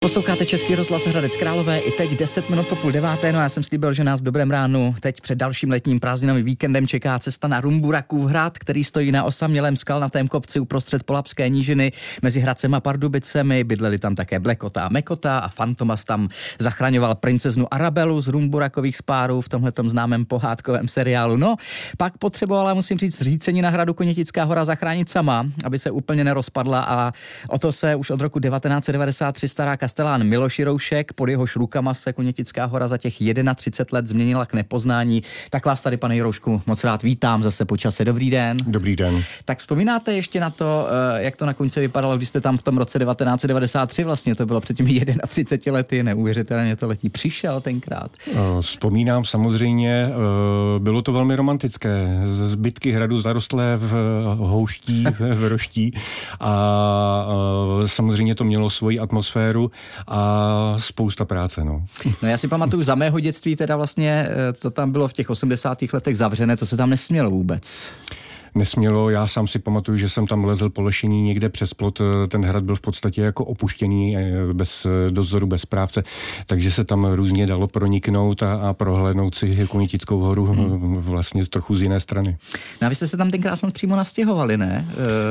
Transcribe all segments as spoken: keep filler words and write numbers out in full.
Posloucháte Český rozhlas Hradec Králové, i teď deset minut po půl deváté, no já jsem slíbil, že nás v dobrém ránu teď před dalším letním prázdninovým víkendem čeká cesta na Rumburakův hrad, který stojí na osamělém skalnatém kopci uprostřed Polabské nížiny mezi Hradcem a Pardubicemi. Bydleli tam také Blekota a Mekota a Fantomas tam zachraňoval princeznu Arabelu z Rumburakových spárů v tomhletom známém pohádkovém seriálu. No, pak potřebovala, musím říct, zřícenina hradu Konětická hora zachránit sama, aby se úplně nerozpadla, a o to se už od roku devatenáct set devadesát tři stará kastelán Miloš Jiroušek. Pod jehož rukama se Konětická hora za těch třicet jedna let změnila k nepoznání. Tak vás tady, pane Jiroušku, moc rád vítám zase po čase. Dobrý den. Dobrý den. Tak vzpomínáte ještě na to, jak to na konci vypadalo, když jste tam v tom roce devatenáct set devadesát tři, vlastně to bylo před těmi třiceti jedna lety, neuvěřitelně to letí přišel tenkrát. Vzpomínám samozřejmě, bylo to velmi romantické. Zbytky hradu zarostlé v houští, v roští, a samozřejmě to mělo svoji atmosféru a spousta práce, no. No já si pamatuju, za mého dětství teda vlastně to tam bylo v těch osmdesátých letech zavřené, to se tam nesmělo vůbec. Nesmělo, já sám si pamatuju, že jsem tam lezl po lešení někde přes plot, ten hrad byl v podstatě jako opuštěný, bez dozoru, bez správce, takže se tam různě dalo proniknout a, a prohlédnout si Konětickou horu hmm. vlastně trochu z jiné strany. No a vy jste se tam tenkrát snad přímo nastěhovali, ne?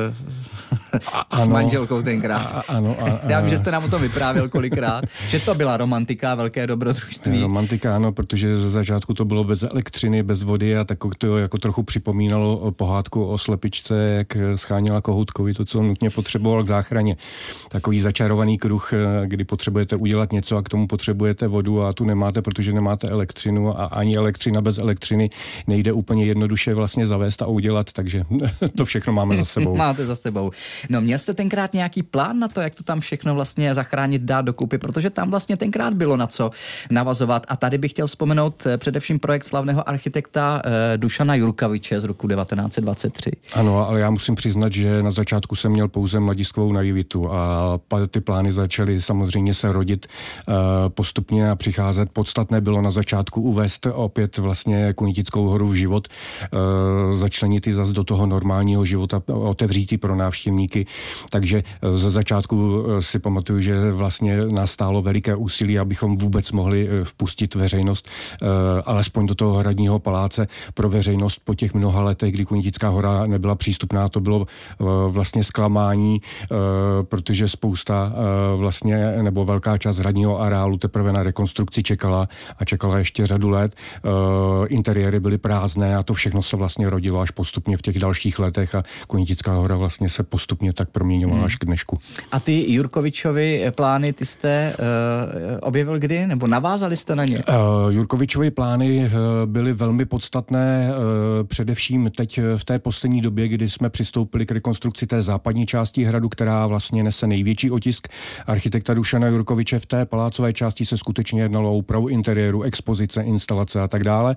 A, S ano, manželkou tenkrát. A, ano, a, a, já vím, že jste nám o tom vyprávěl kolikrát, že to byla romantika, velké dobrodružství. Romantika, ano, protože ze začátku to bylo bez elektřiny, bez vody a tak to jako trochu připomínalo pohádku o slepičce, jak scháněla kohoutkovi to, co nutně potřeboval k záchraně. Takový začarovaný kruh, kdy potřebujete udělat něco a k tomu potřebujete vodu a tu nemáte, protože nemáte elektřinu, a ani elektřina bez elektřiny nejde úplně jednoduše vlastně zavést a udělat, takže to všechno máme za sebou. Máte za sebou. No měl jste tenkrát nějaký plán na to, jak to tam všechno vlastně zachránit, dát dokupy, protože tam vlastně tenkrát bylo na co navazovat, a tady bych chtěl vzpomenout především projekt slavného architekta eh, Dušana Jurkoviče z roku devatenáct set dvacet tři. Ano, ale já musím přiznat, že na začátku jsem měl pouze mladistvou naivitu a ty plány začaly samozřejmě se rodit uh, postupně a přicházet. Podstatné bylo na začátku uvést opět vlastně Konětickou horu v život, uh, začlenit ji zase do toho normálního života, otevřít ji pro návštěvníky. Takže ze začátku si pamatuju, že vlastně nás stálo veliké úsilí, abychom vůbec mohli vpustit veřejnost, uh, alespoň do toho hradního paláce pro veřejnost po těch mnoha letech, kdy Konětická hora nebyla přístupná, to bylo uh, vlastně zklamání, uh, protože spousta uh, vlastně, nebo velká část hradního areálu teprve na rekonstrukci čekala a čekala ještě řadu let. Uh, interiéry byly prázdné a to všechno se vlastně rodilo až postupně v těch dalších letech a Konětická hora vlastně se postupně tak proměňovala hmm. až k dnešku. A ty Jurkovičovy plány, ty jste uh, objevil kdy? Nebo navázali jste na ně? Uh, Jurkovičovy plány uh, byly velmi podstatné, uh, především teď v té poslední době, kdy jsme přistoupili k rekonstrukci té západní části hradu, která vlastně nese největší otisk architekta Dušana Jurkoviče. V té palácové části se skutečně jednalo o úpravu interiéru, expozice, instalace a tak dále.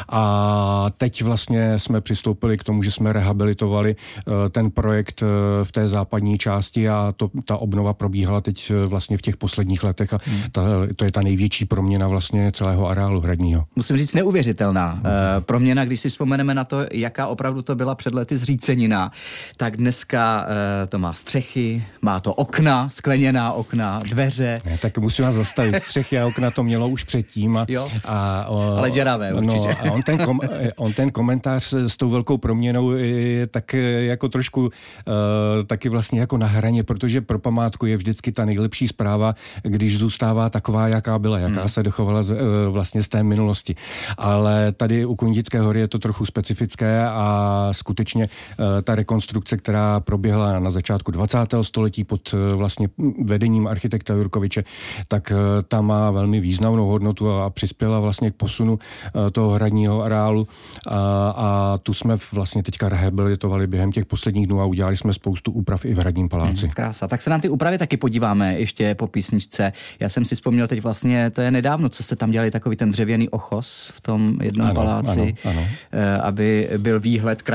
A teď vlastně jsme přistoupili k tomu, že jsme rehabilitovali uh, ten projekt uh, v té západní části a to, ta obnova probíhala teď uh, vlastně v těch posledních letech a hmm. ta, to je ta největší proměna vlastně celého areálu hradního. Musím říct neuvěřitelná hmm. uh, proměna, když si vzpomeneme na to, jaká opravdu to byla před lety zřícenina, tak dneska uh, to má střechy, má to okna, skleněná okna, dveře. Ne, tak musím vás zastavit. Střechy a okna to mělo už předtím. A, jo, a, o, ale děravé určitě. No, a on ten, kom, on ten komentář s tou velkou proměnou je tak jako trošku uh, taky vlastně jako na hraně, protože pro památku je vždycky ta nejlepší zpráva, když zůstává taková, jaká byla, jaká hmm. se dochovala z, uh, vlastně z té minulosti. Ale tady u Konětické hory je to trochu specifické a skutečně uh, ta rekonstrukce, která proběhla na začátku dvacátého století pod uh, vlastně vedením architekta Jurkoviče, tak uh, ta má velmi významnou hodnotu a, a přispěla vlastně k posunu uh, toho hradního areálu a, a tu jsme vlastně teďka rehabilitovali během těch posledních dnů a udělali jsme spoustu úprav i v hradním paláci. Hmm, krása. Tak se na ty úpravy taky podíváme ještě po písničce. Já jsem si vzpomněl teď vlastně, to je nedávno, co jste tam dělali, takový ten dřevěný ochos v tom jednom ano, paláci, ano, ano. aby byl výhled krásný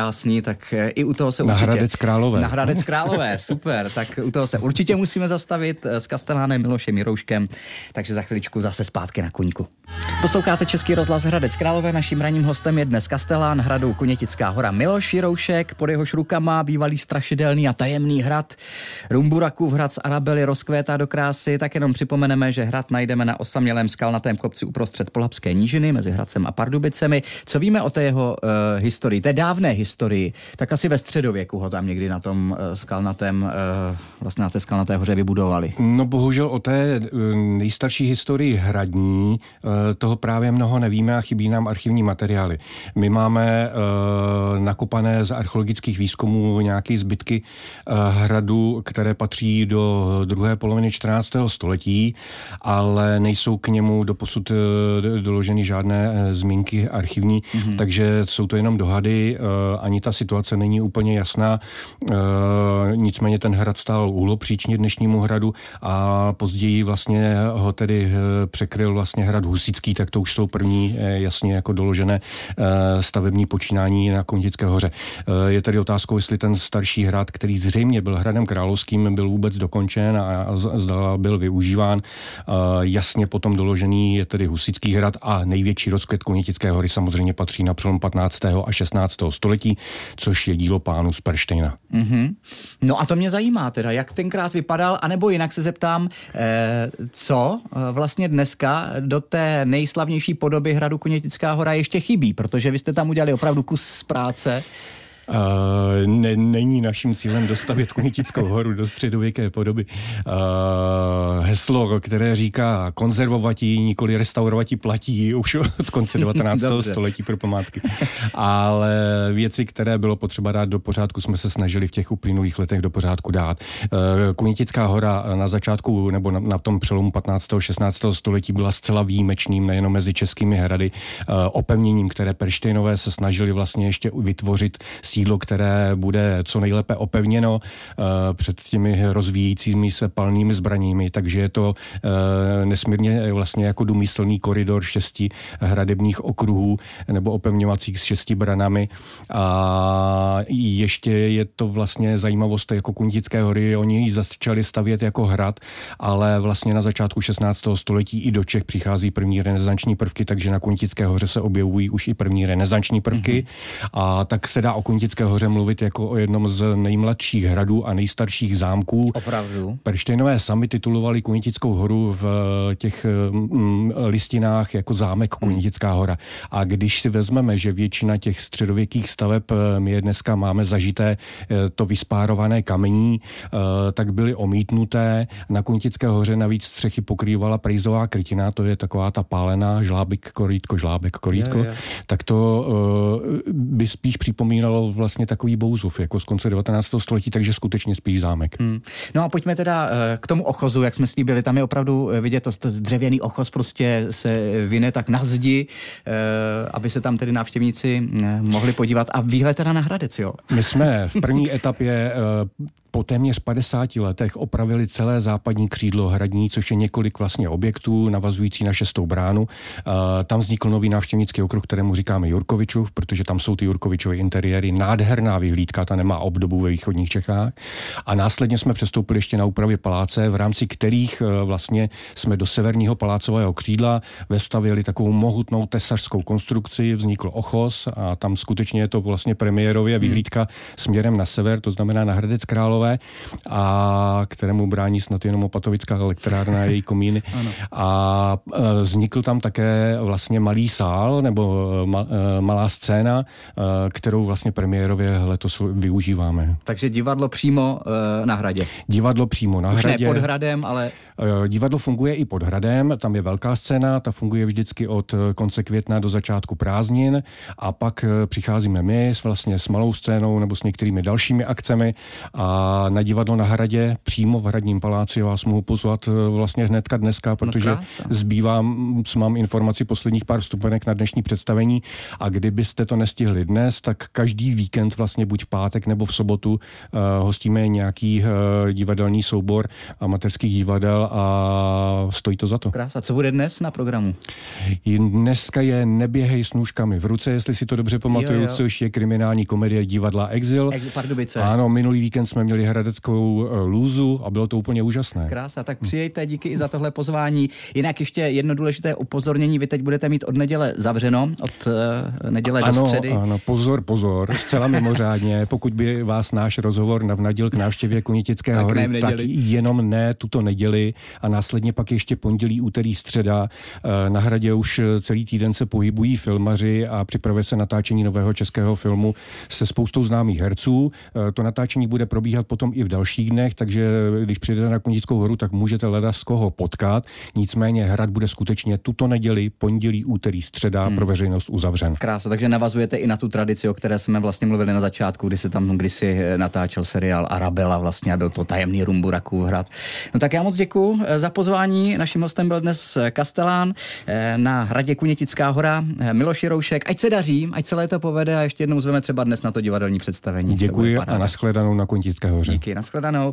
krásný, tak i u toho se určitě... Na Hradec Králové. Na Hradec Králové, super, tak u toho se určitě musíme zastavit s kastelánem Milošem Jirouškem, takže za chviličku zase zpátky na koníku. Posloucháte Český rozhlas Hradec Králové, naším ranním hostem je dnes kastelán hradu Kunětická hora Miloš Jiroušek, pod jehož rukama bývalý strašidelný a tajemný hrad Rumburakův hrad z Arabely rozkvétá do krásy. Tak jenom připomeneme, že hrad najdeme na osamělém skalnatém kopci uprostřed Polabské nížiny mezi Hradcem a Pardubicemi. Co víme o té jeho uh, historii, té dávné historii, tak asi ve středověku ho tam někdy na tom uh, skalnatém, uh, vlastně na té skalnaté hoře vybudovali. No bohužel o té nejstarší historii hradní uh, toho právě mnoho nevíme a chybí nám archivní materiály. My máme uh, nakopané z archeologických výzkumů nějaké zbytky uh, hradu, které patří do druhé poloviny čtrnáctého století, ale nejsou k němu doposud uh, doloženy žádné uh, zmínky archivní, mm-hmm. takže jsou to jenom dohady, uh, ani ta situace není úplně jasná. Uh, nicméně ten hrad stál úhlopříčně dnešnímu hradu a později vlastně ho tedy uh, překryl vlastně hrad Husický, tak to už jsou první uh, jasně jako doložené uh, stavební počínání na Kunetické hoře. Uh, je tedy otázkou, jestli ten starší hrad, který zřejmě byl hradem královským, byl vůbec dokončen a, a zda byl využíván. Uh, jasně potom doložený je tedy Husický hrad a největší rozkvět Kunetické hory samozřejmě patří na přelom patnáctého a šestnáctého století, což je dílo pánů z Perštejna. Mm-hmm. No a to mě zajímá teda, jak tenkrát vypadal, anebo jinak se zeptám, eh, co vlastně dneska do té nejslavnější podoby hradu Kunětická hora ještě chybí, protože vy jste tam udělali opravdu kus práce. Uh, ne, není naším cílem dostavět Kunětickou horu do středověké podoby. Uh, heslo, které říká konzervovatí, nikoli restaurovatí, platí už od konce devatenáctého století pro památky. Ale věci, které bylo potřeba dát do pořádku, jsme se snažili v těch uplynulých letech do pořádku dát. Uh, Kunětická hora na začátku nebo na, na tom přelomu patnáctého a šestnáctého století byla zcela výjimečným, nejenom mezi českými hrady, uh, opevněním, které Perštejnové se snažili vlastně ještě vytvořit sídlo, které bude co nejlépe opevněno uh, před těmi rozvíjícími se palnými zbraními, takže je to uh, nesmírně vlastně jako důmyslný koridor šesti hradebních okruhů nebo opevňovacích s šesti branami. A ještě je to vlastně zajímavost jako Kunetické hory, oni ji začali stavět jako hrad, ale vlastně na začátku šestnáctého století i do Čech přichází první renesanční prvky, takže na Kunetické hoře se objevují už i první renesanční prvky. Mm-hmm. A tak se dá o Kunetické hoře mluvit jako o jednom z nejmladších hradů a nejstarších zámků. Opravdu. Perštejnové sami titulovali Kunětickou horu v těch mm, listinách jako zámek Kunětická hora. A když si vezmeme, že většina těch středověkých staveb my je dneska máme zažité to vyspárované kamení, tak byly omítnuté. Na Kunětické hoře navíc střechy pokrývala prejzová krytina, to je taková ta pálená žlábek, korítko, žlábek, korítko. Je, je. Tak to by spíš připomínalo vlastně takový Bouzův, jako z konce devatenáctého století, takže skutečně spíš zámek. Hmm. No a pojďme teda k tomu ochozu, jak jsme slíbili, tam je opravdu vidět, to, to dřevěný ochoz prostě se vyne tak na zdi, aby se tam tedy návštěvníci mohli podívat a výhled teda na Hradec, jo? My jsme v první etapě po téměř padesáti letech opravili celé západní křídlo hradní, což je několik vlastně objektů navazující na šestou bránu. Tam vznikl nový návštěvnický okruh, kterému říkáme Jurkovičův, protože tam jsou ty Jurkovičové interiéry, nádherná vyhlídka, ta nemá obdobu ve východních Čechách. A následně jsme přestoupili ještě na úpravě paláce, v rámci kterých vlastně jsme do severního palácového křídla vestavěli takovou mohutnou tesařskou konstrukci, vznikl ochoz a tam skutečně je to vlastně premiérově vyhlídka hmm. směrem na sever, to znamená na Hradec Králové, a kterému brání snad jenom Opatovická elektrárna a její komíny. A vznikl tam také vlastně malý sál nebo ma, malá scéna, kterou vlastně premiérově letos využíváme. Takže divadlo přímo na hradě. Divadlo přímo na Už hradě. Ne pod hradem, ale... Divadlo funguje i pod hradem, tam je velká scéna, ta funguje vždycky od konce května do začátku prázdnin a pak přicházíme my s vlastně s malou scénou nebo s některými dalšími akcemi a na divadlo na hradě přímo v hradním paláci vás mohu pozvat vlastně hnedka dneska, protože no zbývá, mám informaci posledních pár vstupenek na dnešní představení a kdybyste to nestihli dnes, tak každý víkend, vlastně buď v pátek nebo v sobotu uh, hostíme nějaký uh, divadelní soubor amatérských divadel a stojí to za to. Krása. Co bude dnes na programu? Dneska je Neběhej s nůžkami v ruce, jestli si to dobře pamatuju, jo, jo. Což je kriminální komedie divadla Exil. Exil Pardubice. Ano, minulý víkend jsme měli hradeckou lůzu a bylo to úplně úžasné. Krása, tak přijejte, díky i za tohle pozvání. Jinak ještě jedno důležité upozornění, vy teď budete mít od neděle zavřeno, od uh, neděle ano, do středy. Ano, pozor, pozor, zcela mimořádně, pokud by vás náš rozhovor navnadil k návštěvě Kunitické hory, tak jenom ne tuto neděli a následně pak ještě pondělí, úterý, středa. Na Hradě už celý týden se pohybují filmaři a připravuje se natáčení nového českého filmu se spoustou známých herců. To natáčení bude probíhat potom i v dalších dnech, takže když přijdete na Kunickou horu, tak můžete leda z koho potkat. Nicméně Hrad bude skutečně tuto neděli, pondělí, úterý, středa hmm. pro veřejnost uzavřen. Krása, takže navazujete i na tu tradici, o které jsme vlastně mluvili na začátku, kdy se tam kdysi natáčel seriál Arabela vlastně a byl to tajemný Rumburakův hrad. No tak já moc děkuju za pozvání. Naším hostem byl dnes Kastelán na Hradě Kunětická hora, Miloš Jiroušek. Ať se daří, ať celé to povede a ještě jednou zveme třeba dnes na to divadelní představení. Děkuji a nashledanou na Kunitické hoře. Díky, nashledanou.